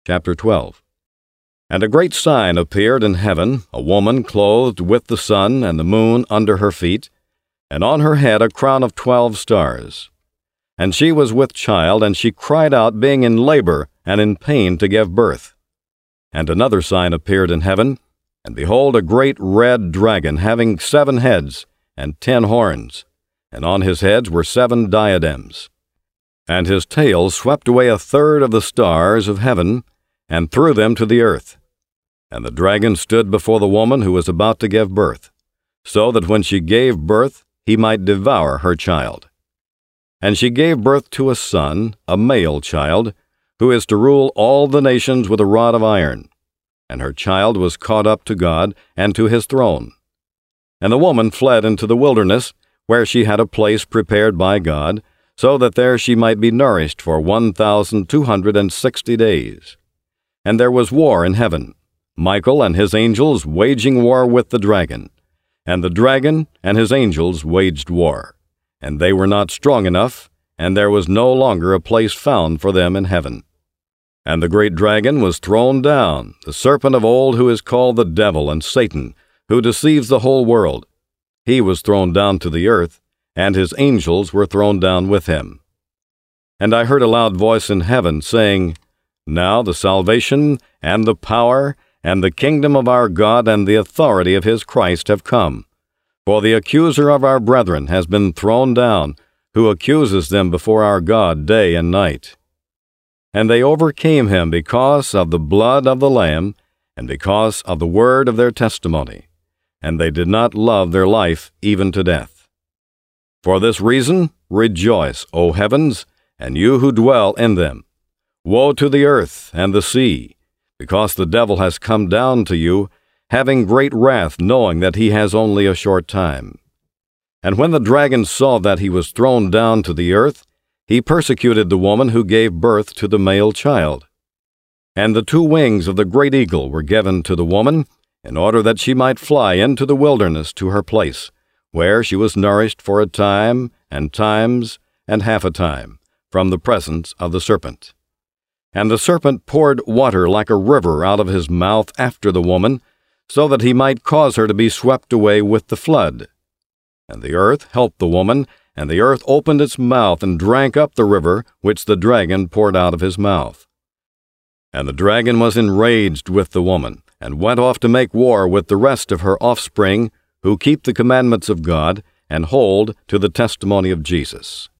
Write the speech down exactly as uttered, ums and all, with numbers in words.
Chapter twelve. And a great sign appeared in heaven, a woman clothed with the sun and the moon under her feet, and on her head a crown of twelve stars. And she was with child, and she cried out, being in labor and in pain to give birth. And another sign appeared in heaven, and behold, a great red dragon, having seven heads and ten horns, and on his heads were seven diadems. And his tail swept away a third of the stars of heaven, and threw them to the earth. And the dragon stood before the woman who was about to give birth, so that when she gave birth, he might devour her child. And she gave birth to a son, a male child, who is to rule all the nations with a rod of iron. And her child was caught up to God and to his throne. And the woman fled into the wilderness, where she had a place prepared by God, so that there she might be nourished for one thousand two hundred and sixty days. And there was war in heaven, Michael and his angels waging war with the dragon. And the dragon and his angels waged war. And they were not strong enough, and there was no longer a place found for them in heaven. And the great dragon was thrown down, the serpent of old, who is called the devil and Satan, who deceives the whole world. He was thrown down to the earth, and his angels were thrown down with him. And I heard a loud voice in heaven, saying, Now the salvation, and the power, and the kingdom of our God, and the authority of his Christ have come. For the accuser of our brethren has been thrown down, who accuses them before our God day and night. And they overcame him because of the blood of the Lamb, and because of the word of their testimony. And they did not love their life even to death. For this reason, rejoice, O heavens, and you who dwell in them. Woe to the earth and the sea, because the devil has come down to you, having great wrath, knowing that he has only a short time. And when the dragon saw that he was thrown down to the earth, he persecuted the woman who gave birth to the male child. And the two wings of the great eagle were given to the woman, in order that she might fly into the wilderness to her place, where she was nourished for a time, and times, and half a time, from the presence of the serpent. And the serpent poured water like a river out of his mouth after the woman, so that he might cause her to be swept away with the flood. And the earth helped the woman, and the earth opened its mouth and drank up the river which the dragon poured out of his mouth. And the dragon was enraged with the woman, and went off to make war with the rest of her offspring, who keep the commandments of God, and hold to the testimony of Jesus.